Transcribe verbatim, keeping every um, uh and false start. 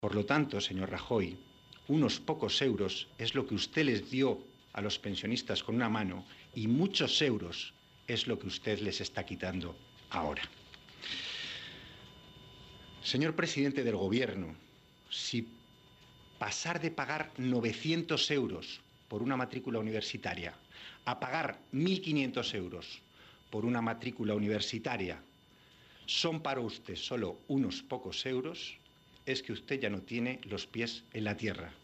Por lo tanto, señor Rajoy, unos pocos euros es lo que usted les dio a los pensionistas con una mano y muchos euros es lo que usted les está quitando ahora. Señor presidente del Gobierno, si pasar de pagar novecientos euros por una matrícula universitaria a pagar mil quinientos euros por una matrícula universitaria son para usted solo unos pocos euros, es que usted ya no tiene los pies en la tierra.